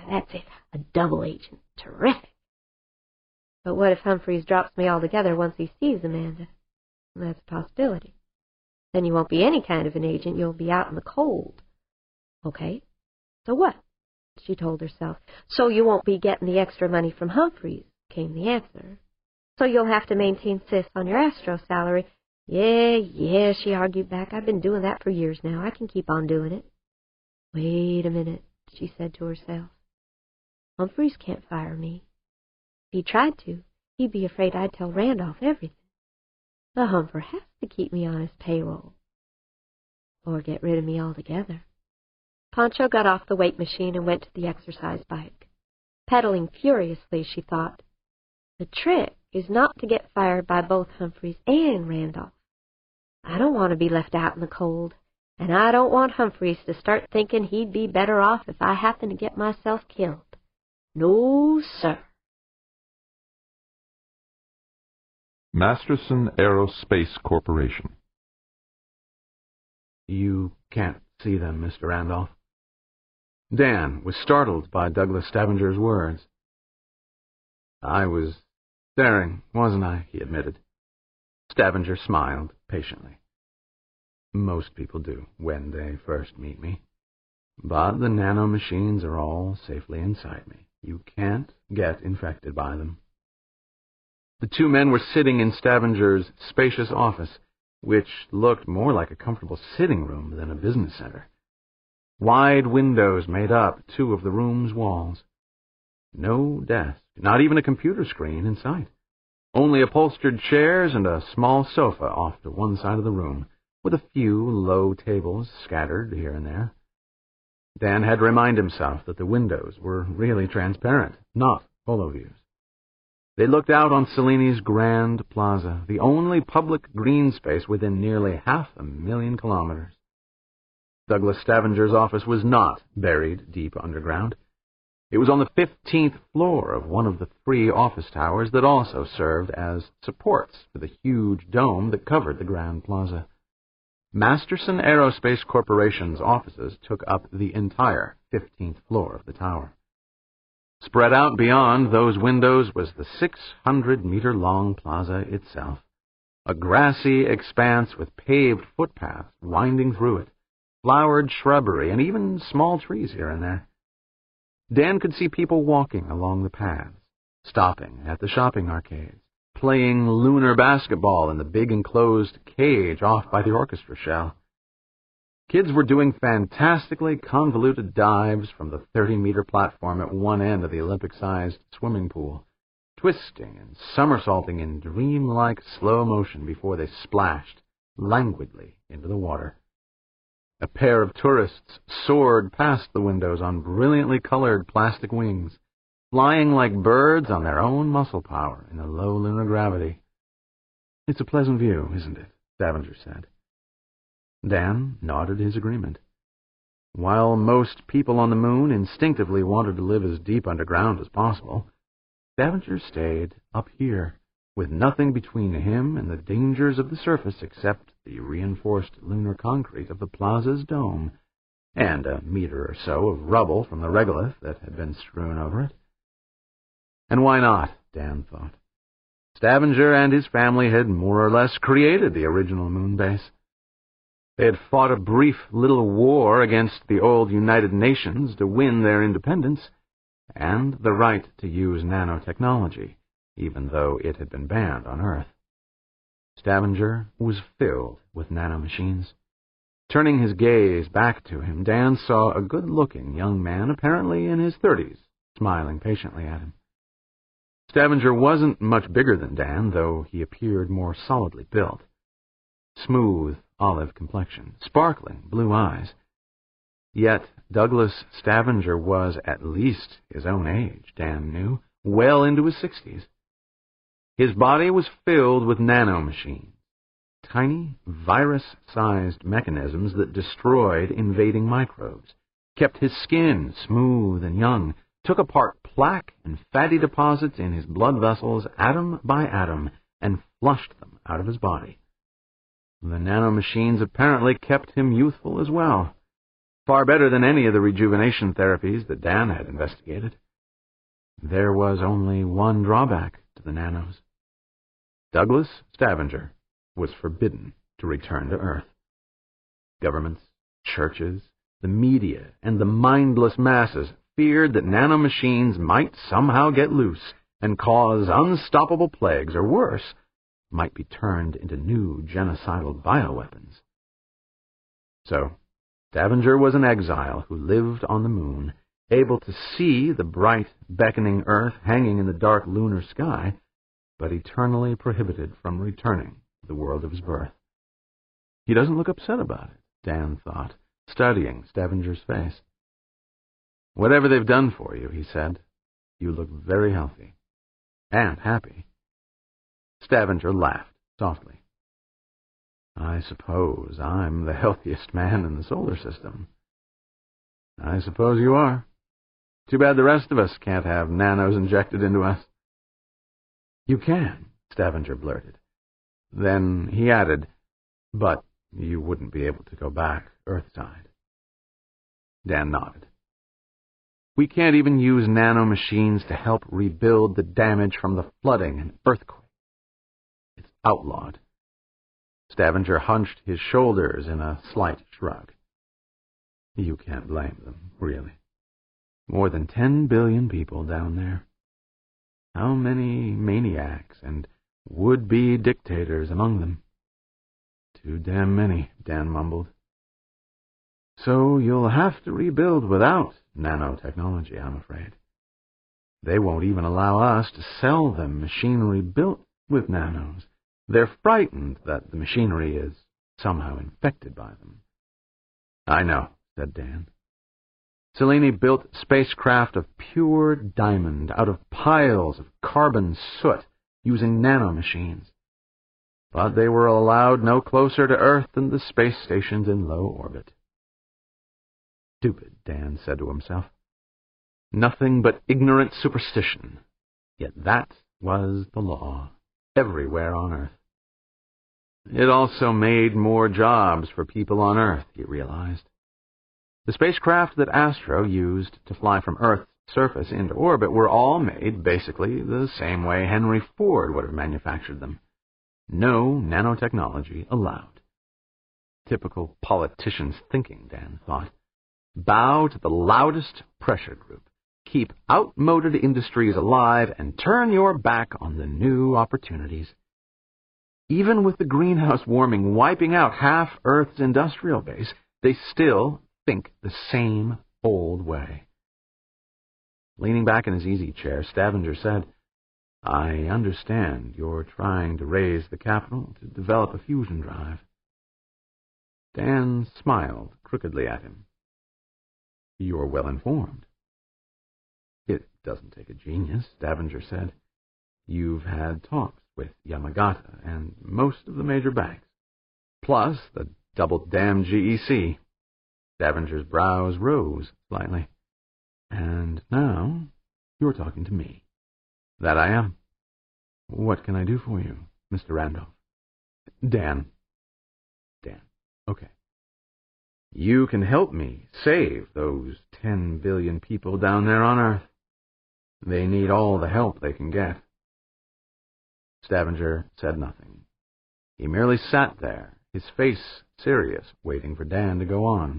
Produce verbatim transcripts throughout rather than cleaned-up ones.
that's it, a double agent. Terrific. But what if Humphreys drops me altogether once he sees Amanda? That's a possibility. Then you won't be any kind of an agent. You'll be out in the cold. Okay, so what? She told herself. So you won't be getting the extra money from Humphreys, came the answer. So you'll have to maintain Sis on your Astro salary. Yeah, yeah, she argued back. I've been doing that for years now. I can keep on doing it. Wait a minute, she said to herself. Humphreys can't fire me. If he tried to, he'd be afraid I'd tell Randolph everything. The Humper has to keep me on his payroll. Or get rid of me altogether. Pancho got off the weight machine and went to the exercise bike. Pedaling furiously, she thought, the trick is not to get fired by both Humphreys and Randolph. I don't want to be left out in the cold, and I don't want Humphreys to start thinking he'd be better off if I happen to get myself killed. No, sir. Masterson Aerospace Corporation. You can't see them, Mister Randolph. Dan was startled by Douglas Stavenger's words. I was staring, wasn't I? He admitted. Stavenger smiled patiently. Most people do when they first meet me. But the nanomachines are all safely inside me. You can't get infected by them. The two men were sitting in Stavenger's spacious office, which looked more like a comfortable sitting room than a business center. Wide windows made up two of the room's walls. No desk, not even a computer screen in sight. Only upholstered chairs and a small sofa off to one side of the room, with a few low tables scattered here and there. Dan had to remind himself that the windows were really transparent, not holoviews. They looked out on Cellini's Grand Plaza, the only public green space within nearly half a million kilometers. Douglas Stavenger's office was not buried deep underground. It was on the fifteenth floor of one of the three office towers that also served as supports for the huge dome that covered the Grand Plaza. Masterson Aerospace Corporation's offices took up the entire fifteenth floor of the tower. Spread out beyond those windows was the six hundred meter long plaza itself, a grassy expanse with paved footpaths winding through it, flowered shrubbery, and even small trees here and there. Dan could see people walking along the paths, stopping at the shopping arcades, playing lunar basketball in the big enclosed cage off by the orchestra shell. Kids were doing fantastically convoluted dives from the thirty-meter platform at one end of the Olympic-sized swimming pool, twisting and somersaulting in dreamlike slow motion before they splashed languidly into the water. A pair of tourists soared past the windows on brilliantly colored plastic wings, flying like birds on their own muscle power in the low lunar gravity. It's a pleasant view, isn't it? Stavenger said. Dan nodded his agreement. While most people on the moon instinctively wanted to live as deep underground as possible, Stavenger stayed up here, with nothing between him and the dangers of the surface except the reinforced lunar concrete of the plaza's dome, and a meter or so of rubble from the regolith that had been strewn over it. And why not, Dan thought. Stavenger and his family had more or less created the original moon base. They had fought a brief little war against the old United Nations to win their independence and the right to use nanotechnology, even though it had been banned on Earth. Stavenger was filled with nanomachines. Turning his gaze back to him, Dan saw a good-looking young man, apparently in his thirties, smiling patiently at him. Stavenger wasn't much bigger than Dan, though he appeared more solidly built. Smooth olive complexion, sparkling blue eyes. Yet Douglas Stavenger was at least his own age, Dan knew, well into his sixties. His body was filled with nanomachines, tiny virus-sized mechanisms that destroyed invading microbes, kept his skin smooth and young, took apart plaque and fatty deposits in his blood vessels atom by atom, and flushed them out of his body. The nanomachines apparently kept him youthful as well. far better than any of the rejuvenation therapies that Dan had investigated. There was only one drawback to the nanos. Douglas Stavanger was forbidden to return to Earth. Governments, churches, the media, and the mindless masses feared that nanomachines might somehow get loose and cause unstoppable plagues, or worse, might be turned into new genocidal bioweapons. So, Stavanger was an exile who lived on the moon, able to see the bright, beckoning Earth hanging in the dark lunar sky, but eternally prohibited from returning to the world of his birth. He doesn't look upset about it, Dan thought, studying Stavanger's face. Whatever they've done for you, he said, you look very healthy. And happy. Stavanger laughed softly. I suppose I'm the healthiest man in the solar system. I suppose you are. Too bad the rest of us can't have nanos injected into us. You can, Stavanger blurted. Then he added, but you wouldn't be able to go back Earthside. Dan nodded. We can't even use nanomachines to help rebuild the damage from the flooding and earthquake. It's outlawed. Stavanger hunched his shoulders in a slight shrug. You can't blame them, really. More than ten billion people down there. How many maniacs and would-be dictators among them? Too damn many, Dan mumbled. So you'll have to rebuild without nanotechnology, I'm afraid. They won't even allow us to sell them machinery built with nanos. They're frightened that the machinery is somehow infected by them. I know, said Dan. Cellini built spacecraft of pure diamond out of piles of carbon soot using nanomachines. But they were allowed no closer to Earth than the space stations in low orbit. Stupid, Dan said to himself. Nothing but ignorant superstition. Yet that was the law, everywhere on Earth. It also made more jobs for people on Earth, he realized. The spacecraft that Astro used to fly from Earth's surface into orbit were all made basically the same way Henry Ford would have manufactured them. No nanotechnology allowed. Typical politician's thinking, Dan thought. Bow to the loudest pressure group, keep outmoded industries alive, and turn your back on the new opportunities. Even with the greenhouse warming wiping out half Earth's industrial base, they still think the same old way. Leaning back in his easy chair, Stavanger said, I understand you're trying to raise the capital to develop a fusion drive. Dan smiled crookedly at him. You're well informed. It doesn't take a genius, Stavanger said. You've had talks with Yamagata and most of the major banks, plus the double-damned G E C. Stavanger's brows rose slightly. And now you're talking to me. That I am. What can I do for you, Mister Randolph? Dan. Dan. Okay. You can help me save those ten billion people down there on Earth. They need all the help they can get. Stavanger said nothing. He merely sat there, his face serious, waiting for Dan to go on.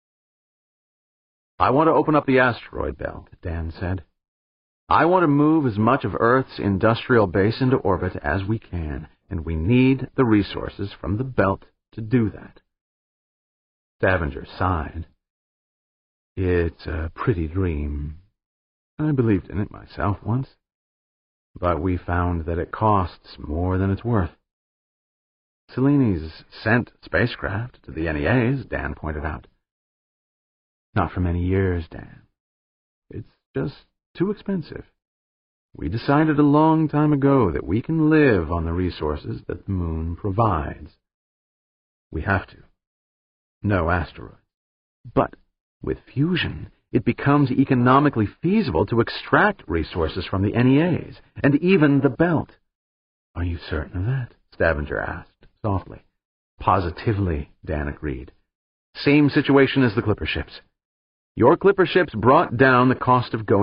I want to open up the asteroid belt, Dan said. I want to move as much of Earth's industrial base into orbit as we can, and we need the resources from the belt to do that. Stavanger sighed. It's a pretty dream. I believed in it myself once, but we found that it costs more than it's worth. Cellini's sent spacecraft to the N E As, Dan pointed out. Not for many years, Dan. It's just too expensive. We decided a long time ago that we can live on the resources that the moon provides. We have to. No asteroids. But with fusion, it becomes economically feasible to extract resources from the N E As, and even the belt. Are you certain of that? Stavanger asked, softly. Positively, Dan agreed. Same situation as the clipper ships. Your clipper ships brought down the cost of going